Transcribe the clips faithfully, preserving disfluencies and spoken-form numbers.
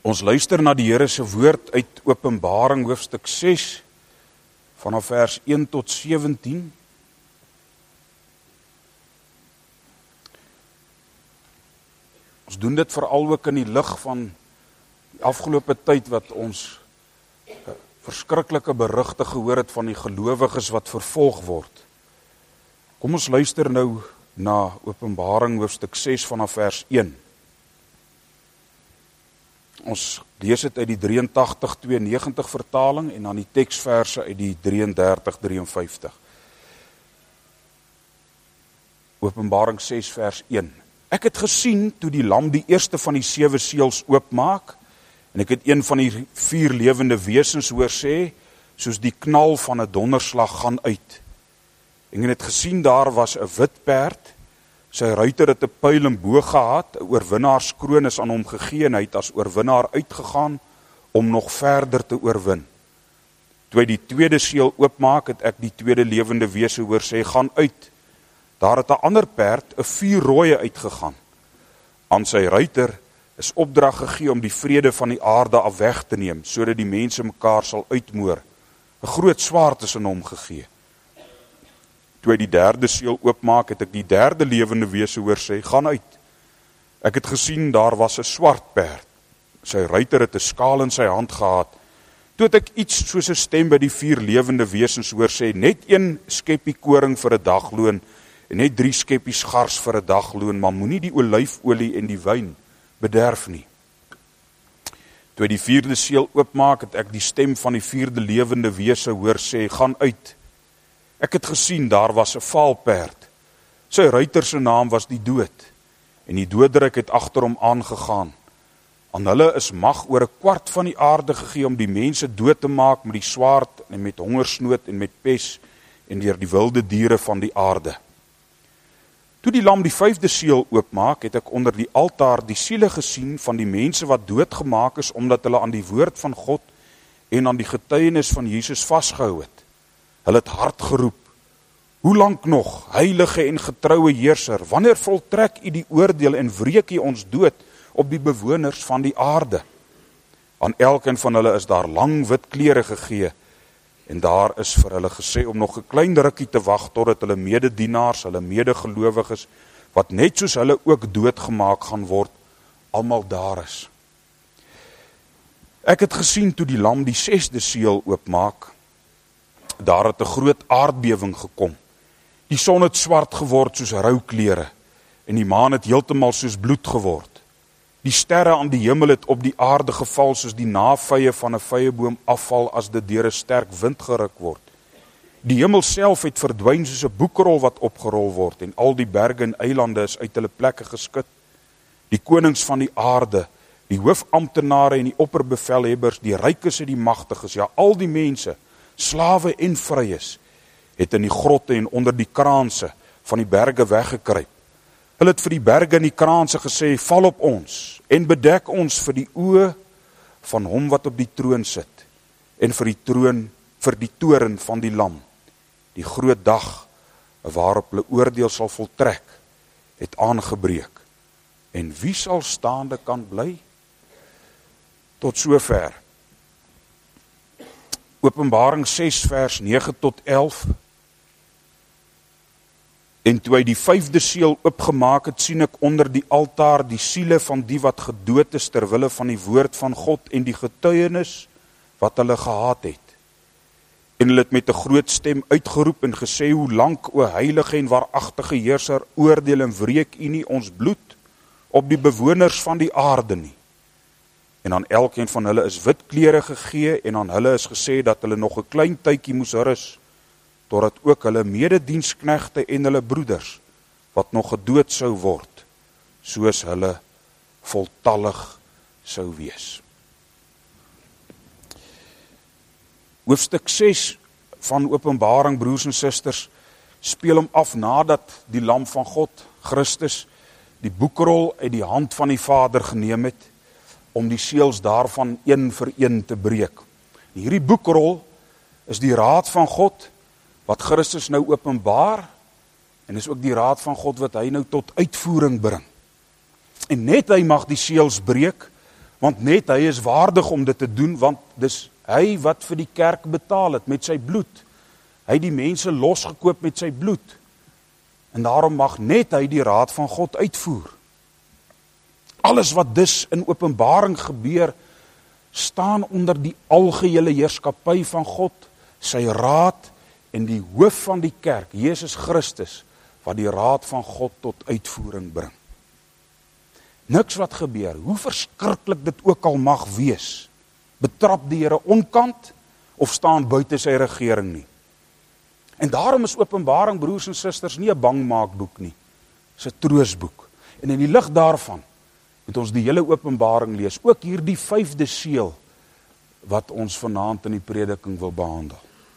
Ons luister na die Here se woord uit Openbaring hoofstuk ses vanaf vers een tot sewentien. Ons doen dit veral ook in die lig van die afgelope tyd wat ons verskriklike berigte gehoor het van die gelowiges wat vervolg word. Kom ons luister nou na Openbaring hoofstuk ses vanaf vers een. Ons lees dit uit die drieëntagtig tweeënnegentig vertaling en dan die teksverse uit die drieëndertig drieënvyftig. Openbaring ses vers een. Ek het gesien toe die lam die eerste van die sewe seels oopmaak en ek het een van die vier lewende wesens hoor sê, soos die knal van 'n donderslag gaan uit. En ek het gesien daar was 'n wit perd. Sy ruiter het 'n pyl en boog gehad, 'n oorwinnaarskroon is aan hom gegee en hy het as oorwinnaar uitgegaan om nog verder te oorwin. Toe hy die tweede seël oopmaak, het ek die tweede lewende wese hoor sê, gaan uit. Daar het 'n ander perd, 'n vuurrooie uitgegaan. Aan sy ruiter is opdrag gegee om die vrede van die aarde af weg te neem, sodat die mense mekaar sal uitmoor. 'n Groot swaard is aan hom gegee. Toe hy die derde seël oopmaak, het ek die derde lewende wese hoor sê, gaan uit. Ek het gesien, daar was 'n swart perd. Sy ruiter het 'n skaal in sy hand gehad. Toe het ek iets soos 'n stem by die vier lewende wesens hoor sê, net een skeppie koring vir 'n dagloon, en net drie skeppies gars vir 'n dagloon, maar moenie die olyfolie en die wyn bederf nie. Toe hy die vierde seël oopmaak, het ek die stem van die vierde lewende wese hoor sê, gaan uit. Ek het gesien, daar was 'n vaalperd. Sy ruiter se naam was die dood, en die doodryk het agter hom aangegaan. Aan hulle is mag oor 'n kwart van die aarde gegee om die mense dood te maak met die swaard en met hongersnood en met pes en deur die wilde diere van die aarde. Toe die lam die vyfde seël oopmaak, het ek onder die altaar die siele gesien van die mense wat doodgemaak is omdat hulle aan die woord van God en aan die getuienis van Jesus vasgehou het. Hulle het hard geroep, hoe lank nog, heilige en getroue heerser, wanneer voltrek u die oordeel en wreek u ons dood op die bewoners van die aarde? Aan elkeen van hulle is daar lang wit klere gegee, en daar is vir hulle gesê om nog 'n klein rukkie te wag totdat hulle mededienaars, hulle medegelowiges, wat net soos hulle ook doodgemaak gaan word, almal daar is. Ek het gesien toe die lam die sesde seël oopmaak, daar het 'n groot aardbewing gekom. Die son het swart geword soos rouklere, en die maan het heeltemal soos bloed geword. Die sterre aan die hemel het op die aarde geval soos die navye van 'n vyeboom afval as dit deur 'n sterk wind geruk word. Die hemel self het verdwyn soos 'n boekrol wat opgerol word, en al die berge en eilande is uit hulle plekke geskit. Die konings van die aarde, die hoofamptenare en die opperbevelhebbers, die rykes en die magtiges, ja al die mense, slawe en vryes, het in die grotte en onder die kraanse van die berge weggekruip. Hulle het vir die berge en die kraanse gesê, val op ons en bedek ons vir die oë van hom wat op die troon sit en vir die troon, vir die toren van die lam. Die groot dag waarop hulle oordeel sal voltrek, het aangebreek. En wie sal staande kan bly? Tot sover. Openbaring ses vers nege tot elf. En toe hy die vyfde seël oopgemaak het, sien ek onder die altaar die siele van die wat gedood is ter wille van die woord van God en die getuienis wat hulle gehad het. En hulle het met 'n groot stem uitgeroep en gesê, hoe lank, o heilige en waaragtige heerser, oordeel en wreek u nie ons bloed op die bewoners van die aarde nie. En aan elkeen van hulle is wit klere gegee, en aan hulle is gesê dat hulle nog 'n klein tydjie moes rus, totdat ook hulle medediensknegte en hulle broeders, wat nog gedood sou word, soos hulle voltallig sou wees. Hoofstuk ses van Openbaring, broers en susters, speel hom af nadat die lam van God, Christus, die boekrol uit die hand van die Vader geneem het, om die seels daarvan een vir een te breek. Hierdie boekrol is die raad van God, wat Christus nou openbaar, en is ook die raad van God wat hy nou tot uitvoering bring. En net hy mag die seels breek, Want net hy is waardig om dit te doen, want dis hy wat vir die kerk betaal het met sy bloed. Hy het die mense losgekoop met sy bloed. En daarom mag net hy die raad van God uitvoer. Alles wat dus in Openbaring gebeur, staan onder die algehele heerskappy van God, sy raad en die hoof van die kerk, Jesus Christus, wat die raad van God tot uitvoering bring. Niks wat gebeur, hoe verskriklik dit ook al mag wees, betrap die Here onkant of staan buite sy regering nie. En daarom is Openbaring, broers en susters, nie 'n bangmaakboek nie. Dit is 'n troosboek. En in die lig daarvan moet ons die hele Openbaring lees, ook hierdie vyfde seël wat ons vanaand in die prediking wil behandel.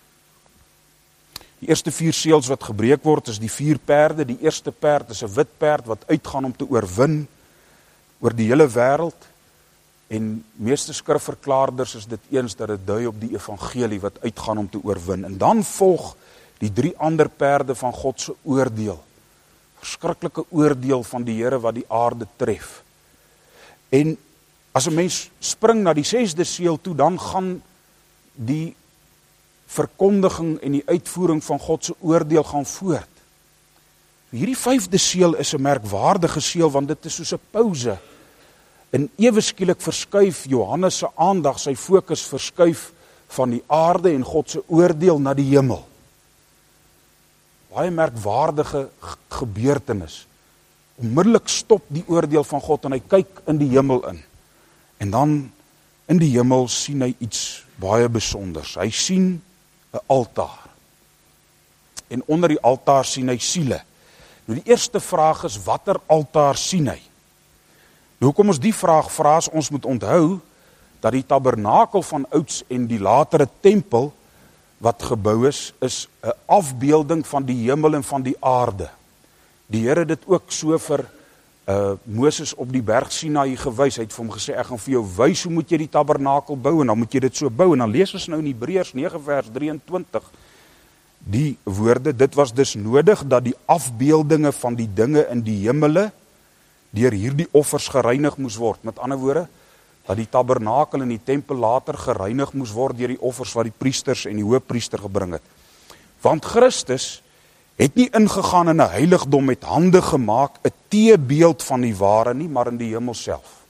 Die eerste vier seëls wat gebreek word is die vier perde. Die eerste perd is 'n wit perd wat uitgaan om te oorwin oor die hele wêreld. En meeste skrifverklaarders is dit eens dat dit dui op die evangelie wat uitgaan om te oorwin. En dan volg die drie ander perde van God se oordeel. Verskriklike oordeel van die Here wat die aarde tref. En as 'n mens spring na die sesde seël toe, dan gaan die verkondiging en die uitvoering van God se oordeel gaan voort. Hierdie vyfde seël is 'n merkwaardige seël, want dit is soos 'n pouse. En ewe skielik verskuif Johannes se aandag, sy fokus verskuif van die aarde en God se oordeel na die hemel. Baie merkwaardige gebeurtenis. Onmiddellik stop die oordeel van God en hy kyk in die hemel in. En dan in die hemel sien hy iets baie besonders. Hy sien 'n altaar. En onder die altaar sien hy siele. Nou die eerste vraag is, watter altaar sien hy? Nou hoekom ons die vraag vra, is ons moet onthou dat die tabernakel van ouds en die latere tempel wat gebou is, is 'n afbeelding van die hemel en van die aarde. Die Here het dit ook so vir uh, Moses op die berg Sinaï gewys. Hy het vir hom gesê, ek gaan vir jou wys hoe moet jy die tabernakel bou, en dan moet jy dit so bou. En dan lees ons nou in Hebreërs nege vers drieëntwintig, die woorde, dit was dus nodig dat die afbeeldinge van die dinge in die hemele deur hierdie offers gereinig moes word. Met ander woorde, dat die tabernakel en die tempel later gereinig moes word deur die offers wat die priesters en die hoëpriester gebring het. Want Christus het nie ingegaan in 'n heiligdom met hande gemaak, 'n teebeeld van die ware nie, maar in die hemel self.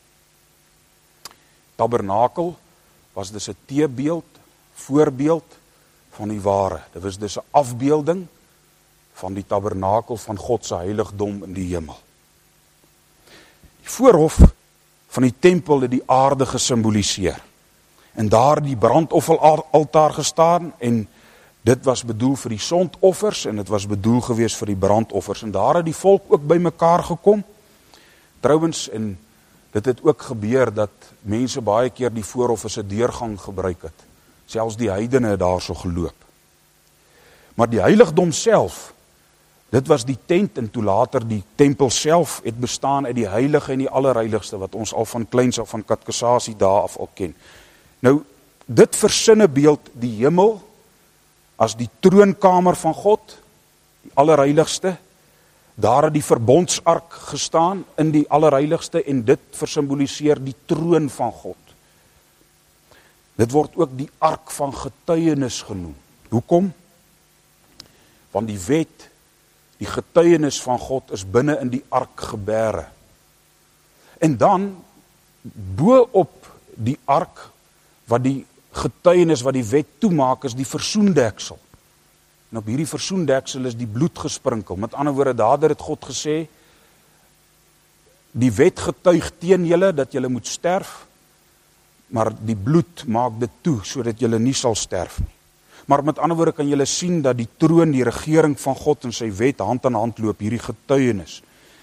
Tabernakel was dus 'n teebeeld, voorbeeld van die ware. Dit was dus 'n afbeelding van die tabernakel van God se heiligdom in die hemel. Die voorhof van die tempel het die aarde gesimboliseer. En daar die brandofferaltaar gestaan, en dit was bedoel vir die sondoffers, en dit was bedoel gewees vir die brandoffers. En daar het die volk ook by mekaar gekom. Trouwens, en dit het ook gebeur dat mense baie keer die voorhof as 'n deurgang gebruik het. Selfs die heidene het daar so geloop. Maar die heiligdom self, dit was die tent, en toe later die tempel self het bestaan uit die heilige en die allerheiligste, wat ons al van kleins af van katekisasie daar af al ken. Nou, dit versinnebeeld die hemel as die troonkamer van God, die allerheiligste. Daar het die verbondsark gestaan in die allerheiligste, en dit versimboliseer die troon van God. Dit word ook die ark van getuienis genoem. Hoekom? Want die wet, die getuienis van God is binne in die ark gebere. En dan, bo op die ark, wat die getuienis, wat die wet toemaak, is die versoendeksel. En op hierdie versoendeksel is die bloed gesprinkel. Met ander woorde, daar het God gesê, die wet getuig teen julle, dat julle moet sterf, maar die bloed maak dit toe, sodat julle nie sal sterf nie. Maar met ander woorde kan julle sien dat die troon, die regering van God en sy wet hand aan hand loop, hierdie getuienis.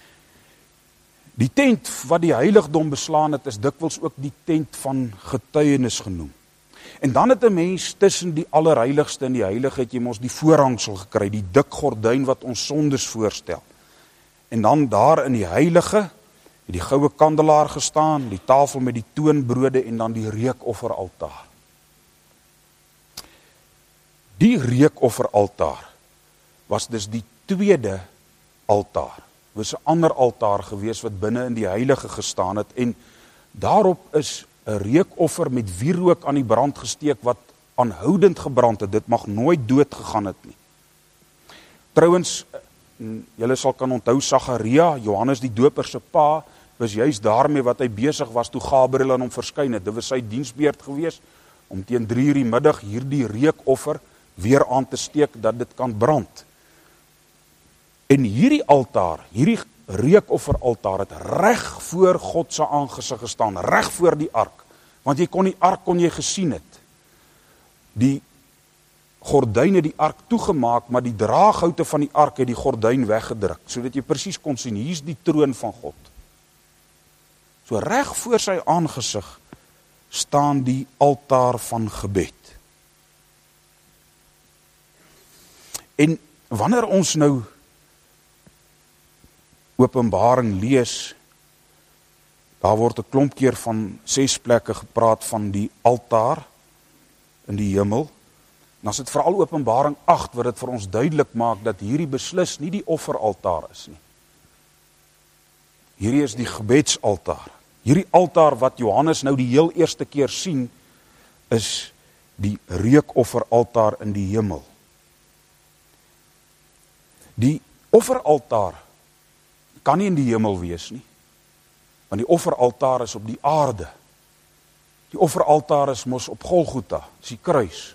Die tent wat die heiligdom beslaan het, is dikwels ook die tent van getuienis genoem. En dan het 'n mens tussen die allerheiligste en die heilige, het jy mos die voorhangsel gekry, die dik gordyn wat ons sondes voorstel. En dan daar in die heilige, het die goue kandelaar gestaan, die tafel met die toonbrode en dan die reukofferaltaar. Die reukofferaltaar was dus die tweede altaar. Dit was 'n ander altaar gewees wat binne in die heilige gestaan het, en Daarop is 'n reukoffer met wierook aan die brand gesteek wat aanhoudend gebrand het. Dit mag nooit dood gegaan het nie. Trouwens, julle sal kan onthou Sagaria, Johannes die Doper se pa, was juist daarmee wat hy besig was toe Gabriël aan hom verskyn het. Dit was sy diensbeurt gewees om teen drie uur die middag hierdie reukoffer weer aan te steek dat dit kan brand. En hierdie altaar, hierdie reukofferaltaar het reg voor God se aangesig gestaan, reg voor die ark. Want jy kon die ark kon jy gesien het. Die gordyn het die ark toegemaak, maar die draaghoute van die ark het die gordyn weggedruk, sodat jy presies kon sien, hier is die troon van God. So reg voor sy aangesig staan die altaar van gebed. En wanneer ons nou Openbaring lees, daar word 'n klomp keer van ses plekke gepraat van die altaar in die hemel. En as dit veral Openbaring agt wat dit vir ons duidelik maak dat hierdie beslis nie die offeraltaar is nie. Hierdie is die gebedsaltaar. Hierdie altaar wat Johannes nou die heel eerste keer sien, is die reukofferaltaar in die hemel. Die offeraltaar kan nie in die hemel wees nie, want die offeraltaar is op die aarde. Die offeraltaar is mos op Golgotha, is die kruis.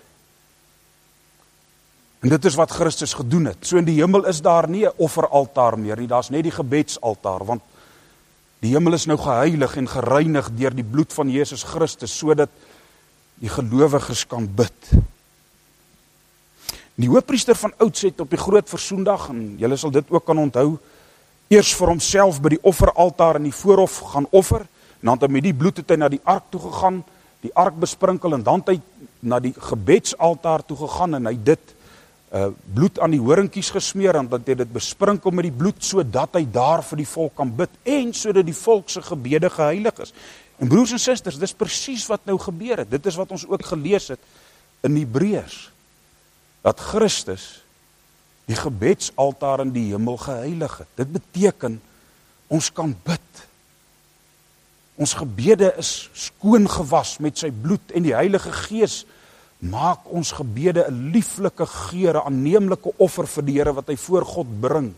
En dit is wat Christus gedoen het. So in die hemel is daar nie 'n offeraltaar meer nie, daar's net die gebedsaltaar, want die hemel is nou geheilig en gereinig deur die bloed van Jesus Christus, sodat die gelowiges kan bid. Die hoofpriester van ouds het op die groot versoendag, en julle sal dit ook kan onthou, eers vir homself by die offeraltaar in die voorhof gaan offer, en dan het hy met die bloed het hy na die ark toe gegaan, die ark besprinkel, en dan het hy na die gebedsaltaar toe gegaan, en hy dit uh, bloed aan die horingkies gesmeer, en dan het hy dit besprinkel met die bloed, sodat hy daar vir die volk kan bid, en sodat die volk se gebede geheilig is. En broers en susters, dis presies wat nou gebeur het, dit is wat ons ook gelees het in Hebreërs, dat Christus die gebedsaltaar in die hemel geheilig het. Dit beteken, ons kan bid. Ons gebede is skoon gewas met sy bloed, en die Heilige Gees maak ons gebede 'n lieflike geur, 'n aanneemlike offer vir die Here wat hy voor God bring.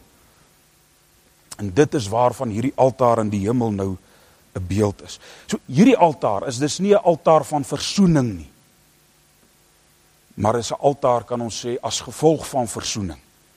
En dit is waarvan hierdie altaar in die hemel nou 'n beeld is. So hierdie altaar is dis nie 'n altaar van versoening nie, maar is 'n altaar, kan ons sê, as gevolg van versoening.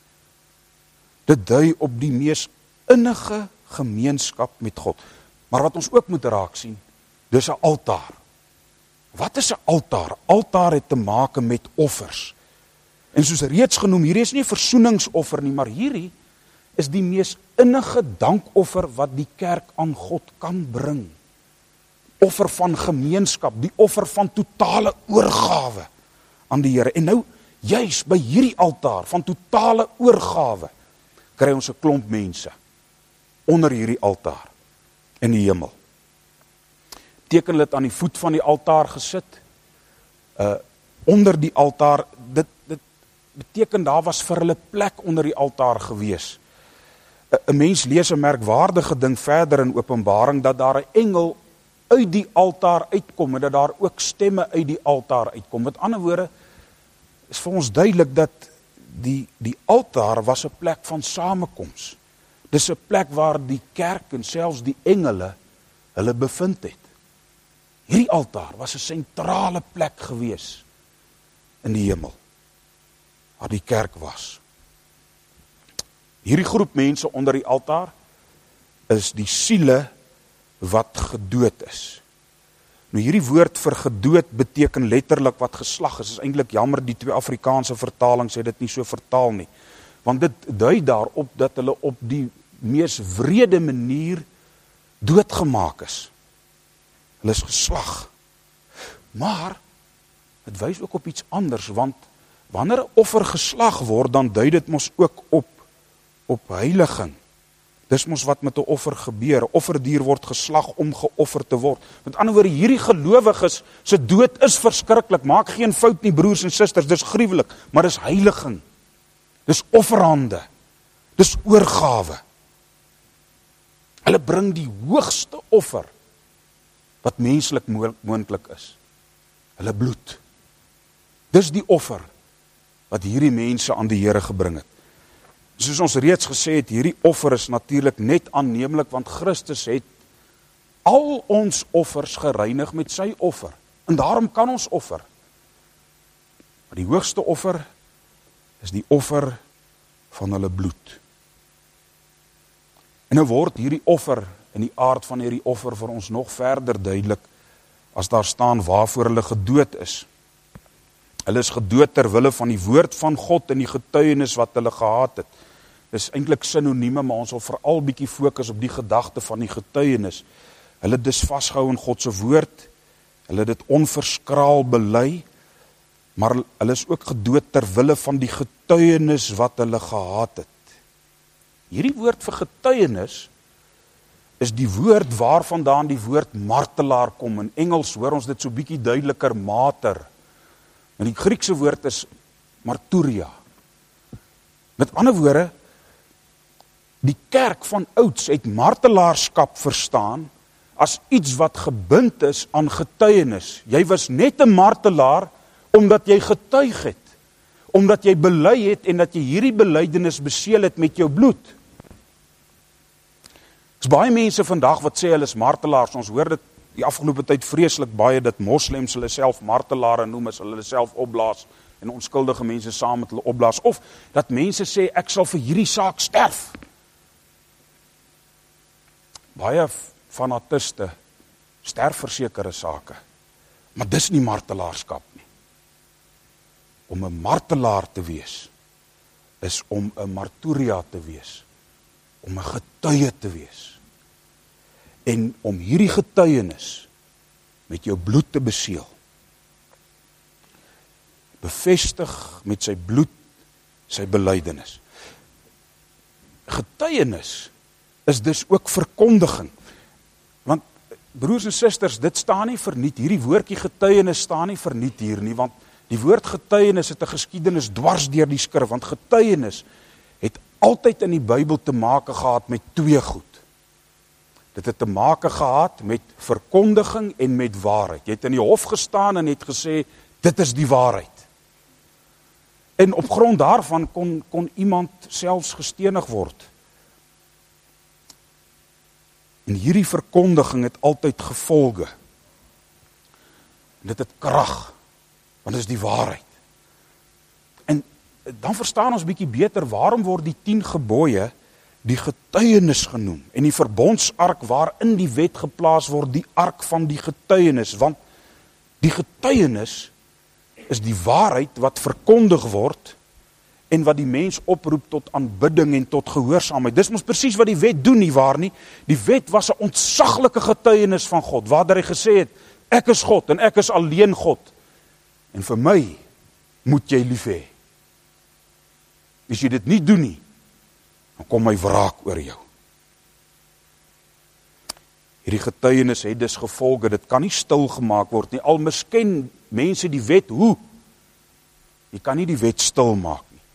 Dit dui op die mees innige gemeenskap met God. Maar wat ons ook moet raak sien, dis 'n altaar. Wat is 'n altaar? Altaar het te maak met offers. En soos reeds genoem, hierdie is nie 'n versoeningsoffer nie, maar hierdie is die mees innige dankoffer wat die kerk aan God kan bring. Offer van gemeenskap, die offer van totale oorgawe aan die Here. En nou, juis by hierdie altaar van totale oorgawe, kry ons 'n klomp mense onder hierdie altaar in die hemel. Teken dit aan die voet van die altaar gesit, uh, onder die altaar, dit, dit beteken daar was vir hulle plek onder die altaar gewees. 'n Mens lees 'n merkwaardige ding verder in Openbaring, dat daar 'n engel uit die altaar uitkom, en dat daar ook stemme uit die altaar uitkom. Met ander woorde, is vir ons duidelik dat die, die altaar was 'n plek van samekoms. Dis 'n plek waar die kerk en selfs die engele hulle bevind het. Hierdie altaar was 'n sentrale plek gewees in die hemel, waar die kerk was. Hierdie groep mense onder die altaar is die siele wat gedood is. Nou hierdie woord vir gedood beteken letterlik wat geslag is. Is eintlik jammer, die twee Afrikaanse vertalings het dit nie so vertaal nie. Want dit dui daarop dat hulle op die mees wrede manier doodgemaak is. Hulle is geslag. Maar dit wys ook op iets anders, want wanneer 'n offer geslag word, dan dui dit mos ook op op heiliging. Dis mos wat met 'n offer gebeur. 'n Offerdier word geslag om geoffer te word. Met ander woorde, hierdie gelowiges se dood is verskriklik. Maak geen fout nie, broers en susters, dis gruwelik, maar dis heiliging. Dis offerhande. Dis oorgawe. Hulle bring die hoogste offer wat menslik mo- moontlik is. Hulle bloed. Dis die offer wat hierdie mense aan die Here gebring het. Soos ons reeds gesê het, hierdie offer is natuurlik net aanneemlik, want Christus het al ons offers gereinig met sy offer. En daarom kan ons offer. Maar die hoogste offer is die offer van hulle bloed. En nou word hierdie offer, en die aard van hierdie offer vir ons nog verder duidelik, as daar staan waarvoor hulle gedood is. Hulle is gedood ter wille van die woord van God en die getuienis wat hulle gehad het. Dis eintlik sinonieme, maar ons wil veral bietjie fokus op die gedagte van die getuienis. Hulle het dus vasgehou in God se woord, hulle het dit onverskraal bely, maar hulle is ook gedood ter wille van die getuienis wat hulle gehad het. Hierdie woord vir getuienis is die woord waarvandaan die woord martelaar kom. In Engels hoor ons dit so bietjie duideliker, mater. En die Griekse woord is marturia. Met ander woorde, die kerk van ouds het martelaarskap verstaan as iets wat gebind is aan getuienis. Jy was net 'n martelaar omdat jy getuig het, omdat jy bely het en dat jy hierdie belydenis beseël het met jou bloed. Is baie mense vandag wat sê hulle is martelaars. Ons hoor dit die afgelope tyd vreeslik baie dat moslems hulle self martelare noem as hulle self opblaas en onskuldige mense saam met hulle opblaas. Of dat mense sê ek sal vir hierdie saak sterf. Baie fanatiste sterf vir sekere sake. Maar dis nie martelaarskap nie. Om 'n martelaar te wees is om 'n marturia te wees. Om 'n getuie te wees. En om hierdie getuienis met jou bloed te beseël. Bevestig met sy bloed sy belydenis. Getuienis is dus ook verkondiging. Want broers en susters, dit staan nie verniet, hierdie woordjie getuienis staan nie verniet hier nie, want die woord getuienis het 'n geskiedenis dwars deur die skrif, want getuienis het altyd in die Bybel te make gehad met twee goed. Dit het te make gehad met verkondiging en met waarheid. Jy het in die hof gestaan en het gesê, dit is die waarheid. En op grond daarvan kon, kon iemand selfs gestenig word. En hierdie verkondiging het altyd gevolge. En dit het krag, want dit is die waarheid. En dan verstaan ons bietjie beter, waarom word die tien gebooie die getuienis genoem, en die verbondsark waarin die wet geplaas word, die ark van die getuienis, want die getuienis is die waarheid wat verkondig word, en wat die mens oproep tot aanbidding en tot gehoorsaamheid. Dis mos presies wat die wet doen, nie waar nie? Die wet was 'n ontsaglike getuienis van God, waar hy gesê het, ek is God, en ek is alleen God, en vir my moet jy lief hê. As jy dit nie doen nie, dan kom my wraak oor jou. Hierdie getuienis het dus gevolge, dit kan nie stil gemaak word nie, al misken mense die wet, hoe? Jy kan nie die wet stil maak nie.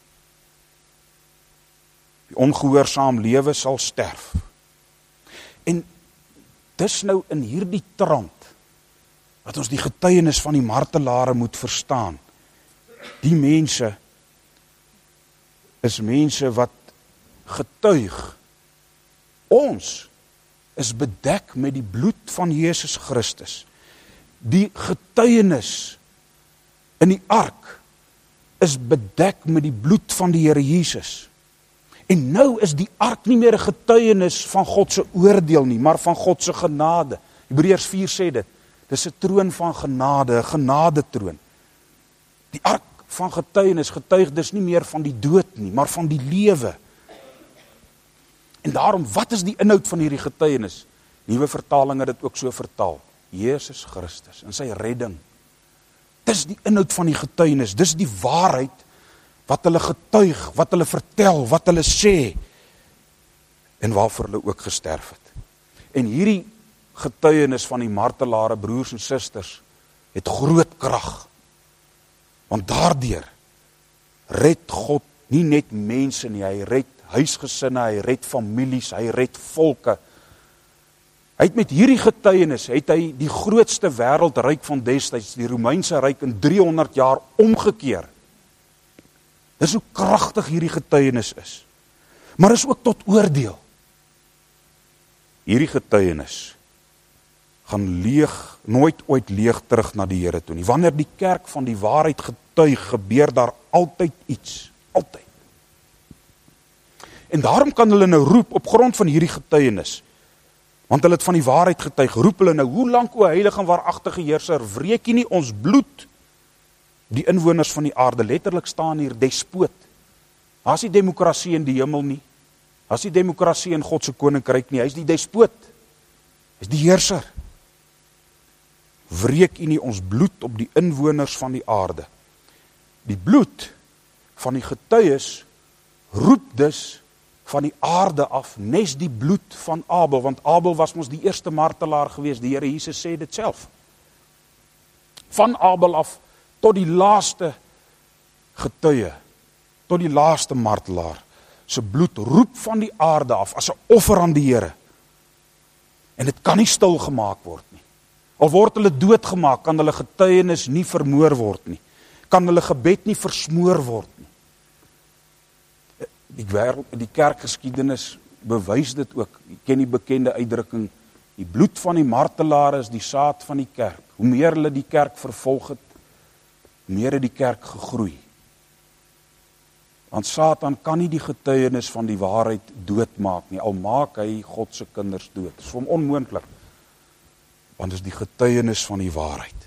Die ongehoorsaam lewe sal sterf. En dis nou in hierdie trant, wat ons die getuienis van die martelare moet verstaan. Die mense is mense wat getuig. Ons is bedek met die bloed van Jesus Christus. Die getuienis in die ark is bedek met die bloed van die Here Jesus. En nou is die ark nie meer 'n getuienis van God se oordeel nie, maar van God se genade. Hebreërs vier sê dit. Dis 'n troon van genade, 'n genadetroon. Die ark van getuienis getuig dus nie meer van die dood nie, maar van die lewe. En daarom, wat is die inhoud van hierdie getuienis? Nuwe vertaling het dit ook so vertaal. Jesus Christus en sy redding. Dis die inhoud van die getuienis, dis die waarheid wat hulle getuig, wat hulle vertel, wat hulle sê, en waarvoor hulle ook gesterf het. En hierdie getuienis van die martelare, broers en susters, het groot krag. Want daardeur red God nie net mense nie, hy red huisgesinne, hy red families, hy red volke. Hy het met hierdie getuienis, het hy die grootste wêreldryk van destyds, die Romeinse ryk in driehonderd jaar omgekeer. Dis hoe kragtig hierdie getuienis is. Maar is ook tot oordeel. Hierdie getuienis gaan leeg, nooit ooit leeg terug na die Here toe nie. Wanneer die kerk van die waarheid getuig, gebeur daar altyd iets. Altyd. En daarom kan hulle nou roep op grond van hierdie getuienis, want hulle het van die waarheid getuig, roep hulle nou, hoe lank o heilige en waaragtige heerser, wreek jy nie ons bloed, die inwoners van die aarde, letterlik staan hier, despoot. Daar is die demokrasie in die hemel nie, daar is die demokrasie in God se koninkryk nie, hy is die despoot, hy is die heerser. Wreek jy nie ons bloed op die inwoners van die aarde. Die bloed van die getuies roep dus van die aarde af, nes die bloed van Abel, want Abel was mos die eerste martelaar gewees, die Here Jesus sê dit self. Van Abel af tot die laaste getuie, tot die laaste martelaar, sy bloed roep van die aarde af, as 'n offer aan die Here. En dit kan nie stil gemaak word nie. Al word hulle doodgemaak, kan hulle getuienis nie vermoor word nie. Kan hulle gebed nie versmoor word nie. Die, wereld, die kerkgeskiedenis bewys dit ook. Jy ken die bekende uitdrukking, die bloed van die martelaar is die saad van die kerk. Hoe meer hulle die kerk vervolg het, hoe meer het die kerk gegroei. Want Satan kan nie die getuienis van die waarheid doodmaak nie, al maak hy God se kinders dood. Dit is vir hom onmoontlik, want dit is die getuienis van die waarheid.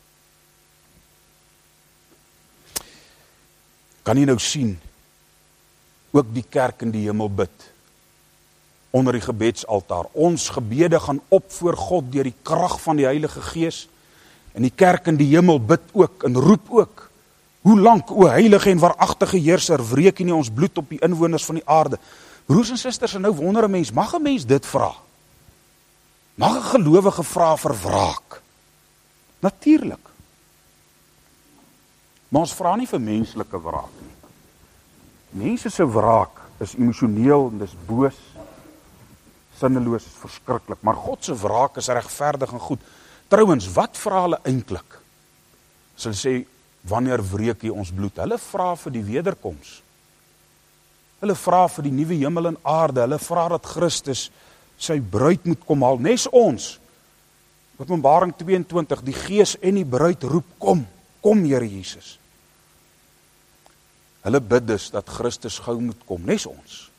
Kan jy nou sien, ook die kerk in die hemel bid, onder die gebedsaltaar. Ons gebede gaan op voor God deur die krag van die Heilige Gees, en die kerk in die hemel bid ook, en roep ook, hoe lank, o heilige en waaragtige heerser, wreek jy nie ons bloed op die inwoners van die aarde. Broers en susters, en nou wonder 'n mens, mag 'n mens dit vra? Mag 'n gelowige vra vir wraak? Natuurlik. Maar ons vra nie vir menslike wraak nie. Mense se wraak is emosioneel, en dis boos, sinneloos, verskriklik, maar God se wraak is regverdig en goed. Trouwens, wat vra hulle eintlik? As hulle sê, wanneer wreek jy ons bloed? Hulle vra vir die wederkoms. Hulle vra vir die nuwe hemel en aarde. Hulle vra dat Christus sy bruid moet kom haal, nes ons. Openbaring twee en twintig, die Gees en die bruid roep, kom, kom Here Jesus. Hulle bid dus dat Christus gou moet kom, nes ons.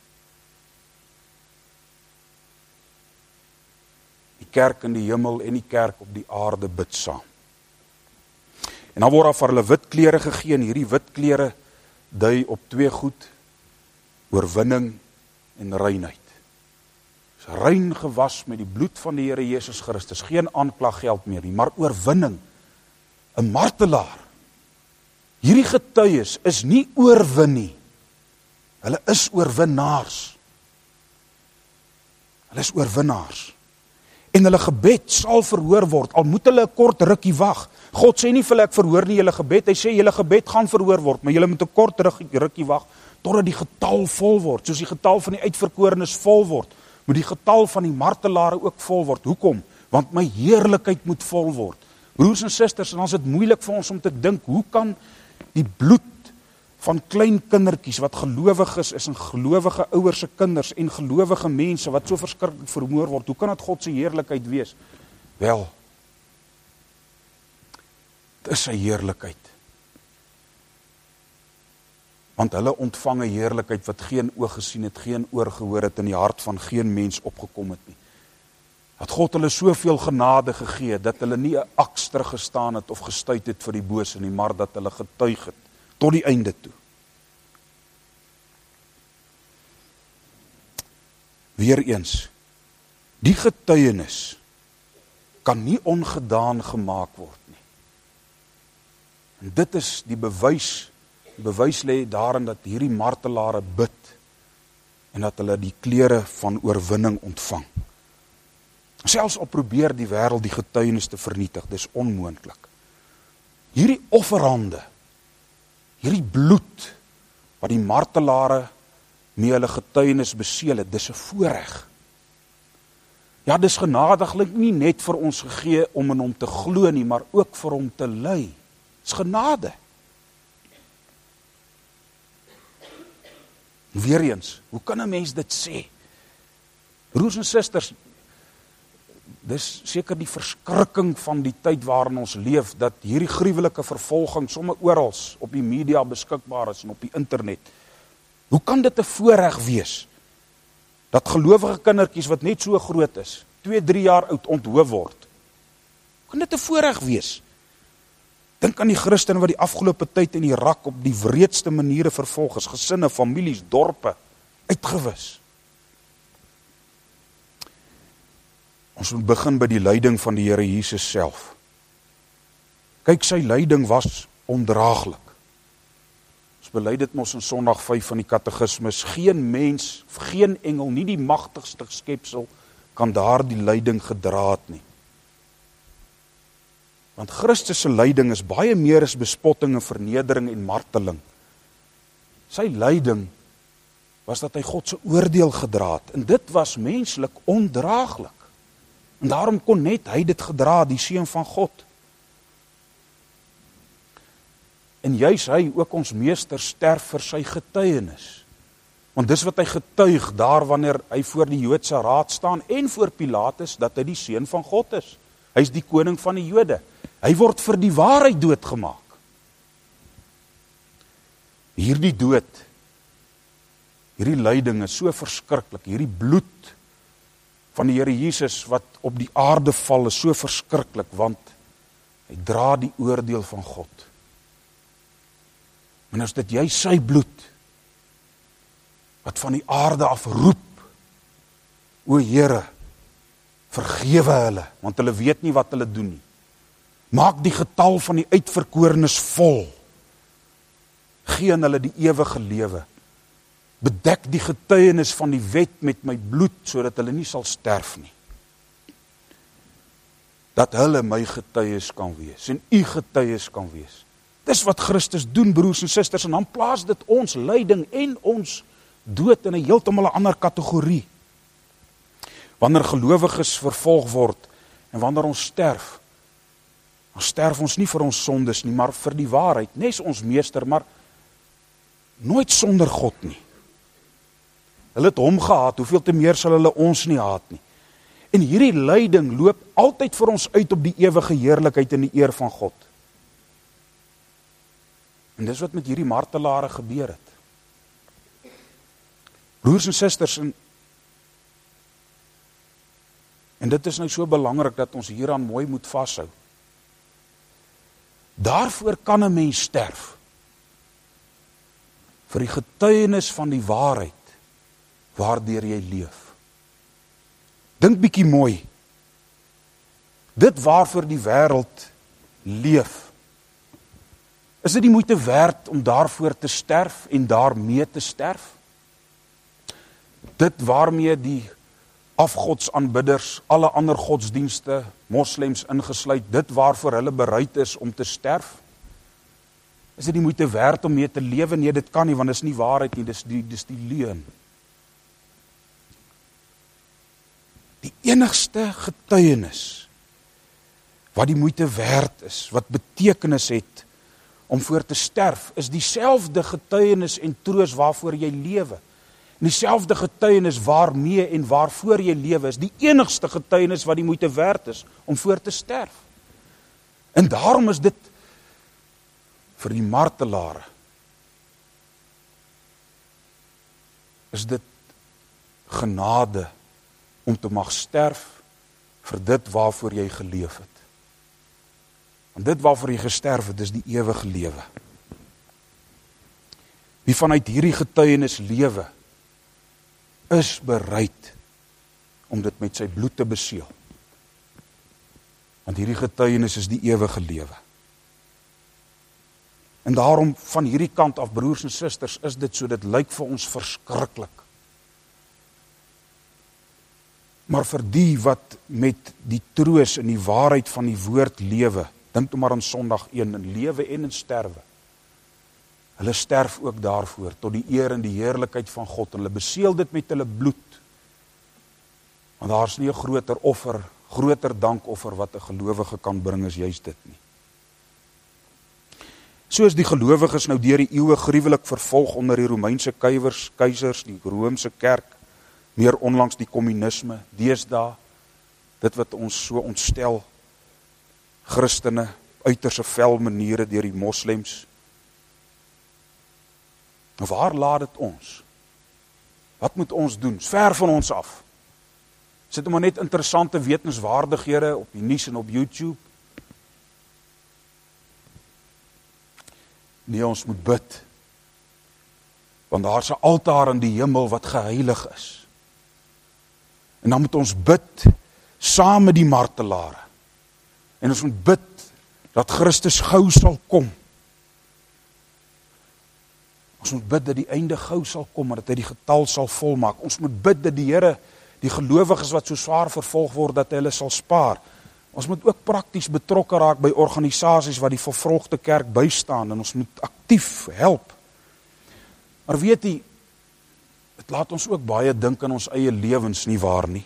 Die kerk in die hemel en die kerk op die aarde bid saam. En dan word daar vir hulle wit klere gegee, en hierdie wit klere dui op twee goed, oorwinning en reinheid. Is rein gewas met die bloed van die Here Jesus Christus, geen aanklag geld meer nie, maar oorwinning, 'n martelaar. Hierdie getuies is nie oorwin nie, hulle is oorwinnaars. Hulle is oorwinnaars. En hulle gebed sal verhoor word, al moet hulle 'n kort rukkie wag. God sê nie vir hulle, ek verhoor nie julle gebed, hy sê julle gebed gaan verhoor word, maar julle moet 'n kort rukkie wag, totdat die getal vol word, soos die getal van die uitverkorenes vol word, moet die getal van die martelare ook vol word. Hoekom? Want my heerlikheid moet vol word. Broers en susters, en dan is dit moeilik vir ons om te dink, hoe kan die bloed van klein kindertjies wat gelowig is, is en gelowige ouers se kinders en gelowige mense wat so verskriklik vermoor word, hoe kan dit God se heerlikheid wees? Wel, dit is sy heerlikheid. Want hulle ontvang 'n heerlikheid wat geen oog gesien het, geen oor gehoor het, in die hart van geen mens opgekom het nie. Dat God hulle soveel genade gegee het, dat hulle nie 'n aks teruggestaan het of gestuit het vir die bose nie, maar dat hulle getuig het tot die einde toe. Weereens, die getuienis kan nie ongedaan gemaak word nie. En dit is die bewys, die bewys lê daarin dat hierdie martelare bid en dat hulle die klere van oorwinning ontvang. Selfs al probeer die wêreld die getuienis te vernietig, dis onmoontlik. Hierdie offerhande, hierdie bloed wat die martelare mee hulle getuienis beseël het, dis 'n voorreg. Ja, dis genadiglik nie net vir ons gegee om in hom te glo nie, maar ook vir hom te ly. Dis genade. Weereens, hoe kan 'n mens dit sê? Broers en susters, dis seker die verskrikking van die tyd waarin ons leef, dat hierdie gruwelike vervolging sommer oral op die media beskikbaar is en op die internet. Hoe kan dit 'n voorreg wees, dat gelowige kindertjies wat net so groot is, twee, drie jaar oud onthoof word? Hoe kan dit 'n voorreg wees? Dink aan die Christene wat die afgelope tyd in Irak op die wreedste maniere vervolg is, gesinne, families, dorpe, uitgewis. Ons moet begin by die lyding van die Here Jesus self. Kyk, sy lyding was ondraaglik. Ons bely dit mos in Sondag vyf van die Katekismus. Geen mens, geen engel, nie die magtigste skepsel kan daar die lyding gedra het nie. Want Christus se lyding is baie meer as bespotting en vernedering en marteling. Sy lyding was dat hy God se oordeel gedra het, en dit was menslik ondraaglik. En daarom kon net hy dit gedra, die Seun van God. En juis hy, ook ons meester, sterf vir sy getuienis. Want dis wat hy getuig daar wanneer hy voor die Joodse raad staan en voor Pilatus, dat hy die Seun van God is. Hy is die koning van die Jode. Hy word vir die waarheid doodgemaak. Hierdie dood, hierdie lyding is so verskriklik, hierdie bloed van die Here Jesus wat op die aarde val is so verskriklik, want hy dra die oordeel van God. En as dit jy sy bloed, wat van die aarde af roep, o Here, vergewe hulle, want hulle weet nie wat hulle doen nie. Maak die getal van die uitverkorenes vol. Gee aan hulle die ewige lewe. Bedek die getuienis van die wet met my bloed, sodat hulle nie sal sterf nie. Dat hulle my getuies kan wees, en u getuies kan wees. Dis wat Christus doen, broers en susters, en dan plaas dit ons lyding en ons dood in 'n heeltemal 'n ander kategorie. Wanneer gelowiges vervolg word, en wanneer ons sterf, dan sterf ons nie vir ons sondes nie, maar vir die waarheid. Nes ons meester, maar nooit sonder God nie. Hulle het hom gehaat, hoeveel te meer sal hulle ons nie haat nie. En hierdie lyding loop altyd vir ons uit op die ewige heerlikheid en die eer van God. En dis wat met hierdie martelare gebeur het. Broers en susters, en, en dit is nou so belangrik dat ons hieraan mooi moet vashou. Daarvoor kan 'n mens sterf. Vir die getuienis van die waarheid, waardeur jy leef. Dink bietjie mooi. Dit waarvoor die wêreld leef, is dit die moeite werd om daarvoor te sterf en daarmee te sterf? Dit waarmee die afgodsaanbidders, alle ander godsdienste, moslems ingesluit, dit waarvoor hulle bereid is om te sterf? Is dit die moeite werd om mee te lewe? Nee, dit kan nie, want dit is nie waarheid nie, dis die, dis die leuen. Die enigste getuienis wat die moeite werd is, wat betekenis het om voor te sterf, is dieselfde getuienis en troos waarvoor jy lewe. En dieselfde getuienis waarmee en waarvoor jy lewe, is die enigste getuienis wat die moeite werd is om voor te sterf. En daarom is dit vir die martelare, is dit genade om te mag sterf vir dit waarvoor jy geleef het. Want dit waarvoor jy gesterf het, is die ewige lewe. Wie vanuit hierdie getuienis lewe, is bereid om dit met sy bloed te beseël. Want hierdie getuienis is die ewige lewe. En daarom van hierdie kant af, broers en susters, is dit so, dit lyk vir ons verskriklik. Maar vir die wat met die troos en die waarheid van die woord lewe, dink toe maar aan Sondag een, in lewe en in sterwe. Hulle sterf ook daarvoor, tot die eer en die heerlikheid van God, en hulle beseël dit met hulle bloed. Want daar is nie 'n groter offer, groter dankoffer wat 'n gelowige kan bring as juist dit nie. Soos die gelowiges nou deur die eeue gruwelik vervolg onder die Romeinse keivers, keisers, die Romeinse kerk, meer onlangs die kommunisme, deesdae, dit wat ons so ontstel, Christene, uiterse vel maniere deur die moslems. Nou waar laat dit ons? Wat moet ons doen? Ver van ons af. Sit maar net interessante wetenswaardighede op die nuus en op YouTube. Nee, ons moet bid. Want daar is 'n altaar in die hemel wat geheilig is. En dan moet ons bid saam met die martelare. En ons moet bid dat Christus gou sal kom. Ons moet bid dat die einde gou sal kom en dat hy die getal sal volmaak. Ons moet bid dat die Here die gelowiges wat so swaar vervolg word, dat hy hulle sal spaar. Ons moet ook prakties betrokke raak by organisasies wat die vervolgde kerk bystaan en ons moet aktief help. Maar weet jy, dit laat ons ook baie dink aan ons eie lewens, nie waar nie?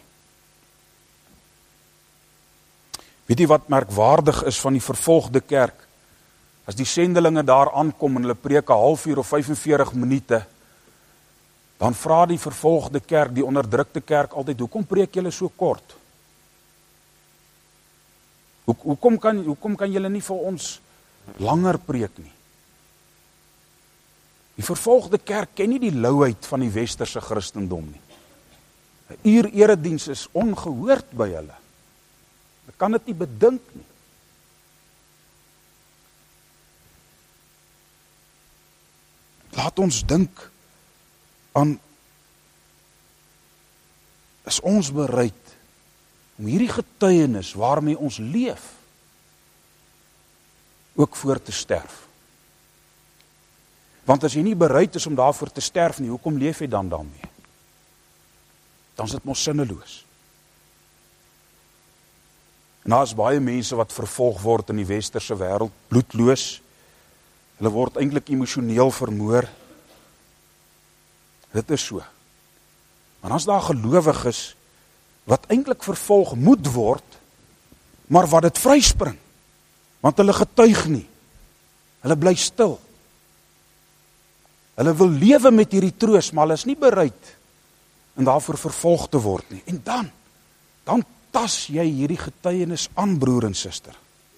Weet jy wat merkwaardig is van die vervolgde kerk? As die sendelinge daar aankom en hulle preek 'n halfuur of vyfenveertig minute, dan vra die vervolgde kerk, die onderdrukte kerk altyd, hoekom preek julle so kort? Hoe, hoekom kan, hoekom kan julle nie vir ons langer preek nie? Die vervolgde kerk ken nie die louheid van die westerse Christendom nie. 'n Uur erediens is ongehoord by hulle. Hulle kan dit nie bedink nie. Laat ons dink aan, is ons bereid om hierdie getuienis waarmee ons leef ook voor te sterf? Want as jy nie bereid is om daarvoor te sterf nie, hoekom leef jy dan daarmee? Dan is dit mos sinneloos. En daar is baie mense wat vervolg word in die westerse wêreld, bloedloos. Hulle word eintlik emosioneel vermoor. Dit is so. Maar as daar gelowiges wat eintlik vervolg moet word, maar wat dit vryspring, want hulle getuig nie. Hulle bly stil. Hulle wil lewe met hierdie troos, maar hulle is nie bereid en daarvoor vervolg te word nie. En dan, dan tas jy hierdie getuienis aan, broer en suster.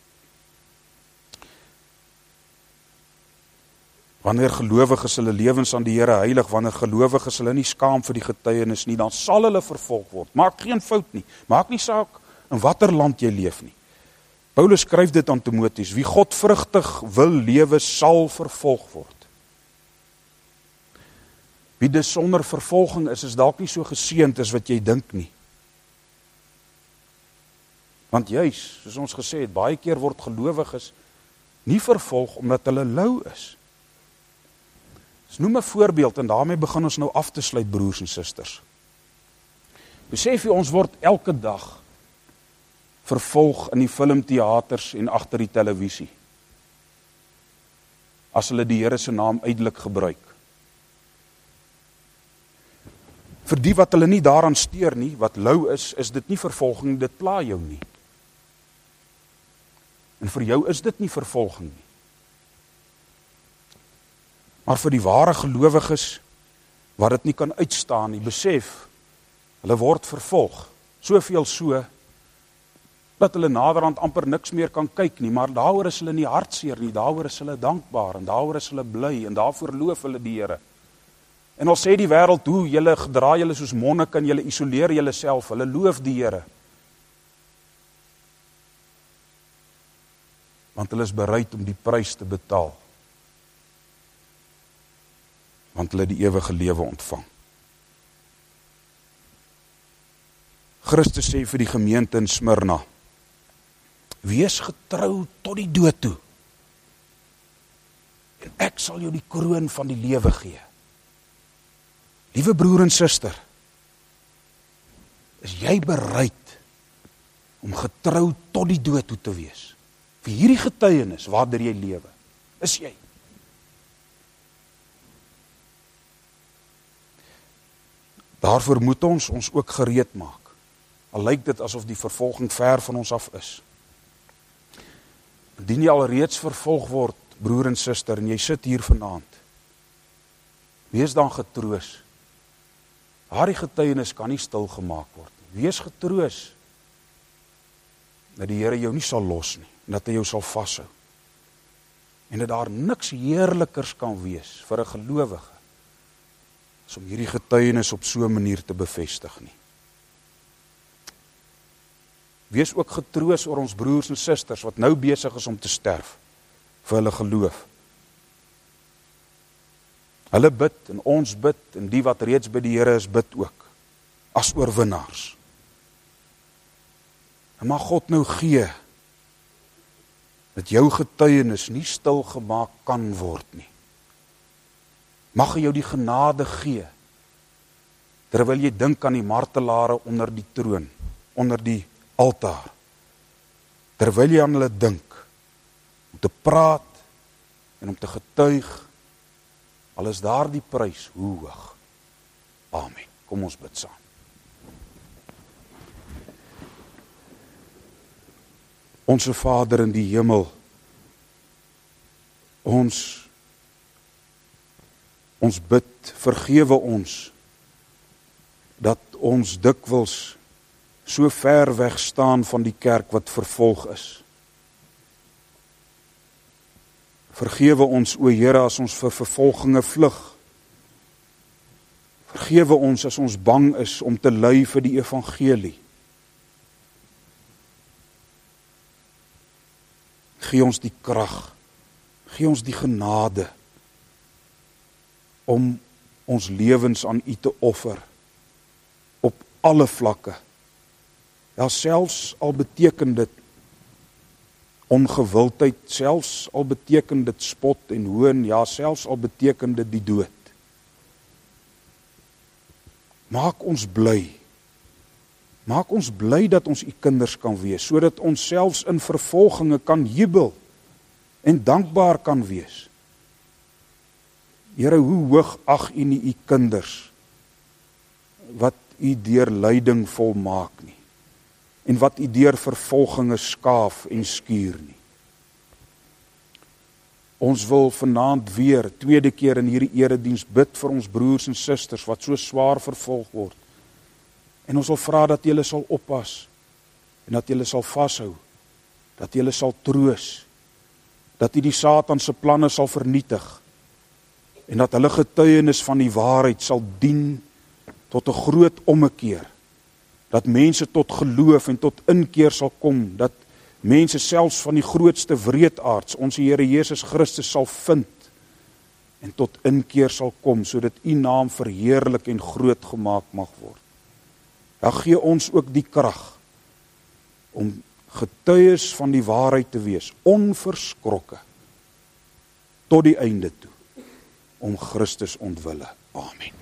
Wanneer gelowiges hulle lewens aan die Here heilig, wanneer gelowiges hulle nie skaam vir die getuienis nie, dan sal hulle vervolg word. Maak geen fout nie. Maak nie saak in watter land jy leef nie. Paulus skryf dit aan Timoteus, wie godvrugtig wil lewe, sal vervolg word. Wie dis sonder vervolging is, is dalk nie so geseënd as wat jy dink nie. Want juis, soos ons gesê het, baie keer word gelowiges nie vervolg omdat hulle lou is. Dus noem 'n voorbeeld en daarmee begin ons nou af te sluit, broers en susters. Besef jy, ons word elke dag vervolg in die filmteaters en agter die televisie. As hulle die Here se naam uitelik gebruik. Vir die wat hulle nie daaraan steur nie, wat lou is, is dit nie vervolging, dit pla jou nie. En vir jou is dit nie vervolging nie. Maar vir die ware gelowiges, wat dit nie kan uitstaan nie, besef, hulle word vervolg, soveel so, dat hulle naderhand amper niks meer kan kyk nie, maar daaroor is hulle nie hartseer nie, daaroor is hulle dankbaar, en daaroor is hulle bly, en daarvoor loof hulle die Here. En al sê die wêreld, hoe, julle gedra julle soos monnik, en julle isoleer julle self, hulle loof die Here. Want hulle is bereid om die prys te betaal. Want hulle die ewige lewe ontvang. Christus sê vir die gemeente in Smyrna, wees getrou tot die dood toe, en ek sal jou die kroon van die lewe gee. Liewe broer en suster, is jy bereid om getrou tot die dood toe te wees? Vir hierdie getuienis waardeur jy lewe, is jy? Daarvoor moet ons ons ook gereed maak. Al lyk dit asof die vervolging ver van ons af is. Indien jy al reeds vervolg word, broer en suster, en jy sit hier vanaand, wees dan getroos. Daardie getuienis kan nie stil gemaak word nie. Wees getroos dat die Here jou nie sal los nie, en dat hy jou sal vashou. En dat daar niks heerlikers kan wees vir 'n gelowige as om hierdie getuienis op so 'n manier te bevestig nie. Wees ook getroos oor ons broers en susters wat nou besig is om te sterf vir hulle geloof. Hulle bid en ons bid en die wat reeds by die Here is bid ook as oorwinnaars. En mag God nou gee dat jou getuienis nie stil gemaak kan word nie. Mag hy jou die genade gee terwyl jy dink aan die martelare onder die troon, onder die altaar. Terwyl jy aan hulle dink om te praat en om te getuig, al is daar die prys hoe hoog. Amen. Kom ons bid saam. Onse Vader in die hemel, ons, ons bid, vergewe ons, dat ons dikwels so ver weg staan van die kerk wat vervolg is. Vergewe ons, o Here, as ons vir vervolginge vlug. Vergewe ons as ons bang is om te ly vir die evangelie. Gee ons die krag, gee ons die genade om ons lewens aan U te offer op alle vlakke. Ja, selfs al beteken dit ongewildheid, selfs al beteken dit spot en hoon, ja, selfs al beteken dit die dood. Maak ons bly. Maak ons bly dat ons U kinders kan wees, sodat ons selfs in vervolginge kan jubel en dankbaar kan wees. Here, hoe hoog ag U nie U kinders wat U deur lyding volmaak nie, en wat U deur vervolginge skaaf en skuur nie. Ons wil vanaand weer, tweede keer in hierdie erediens bid vir ons broers en susters wat so swaar vervolg word. En ons wil vra dat julle sal oppas, en dat julle sal vashou, dat julle sal troos, dat U die Satan se planne sal vernietig, en dat hulle getuienis van die waarheid sal dien tot 'n groot ommekeer, dat mense tot geloof en tot inkeer sal kom, dat mense selfs van die grootste wreedaards, ons Here Jesus Christus sal vind, en tot inkeer sal kom, sodat U naam verheerlik en groot gemaak mag word. Dan gee ons ook die krag om getuies van die waarheid te wees, onverskrokke, tot die einde toe, om Christus ontwille. Amen.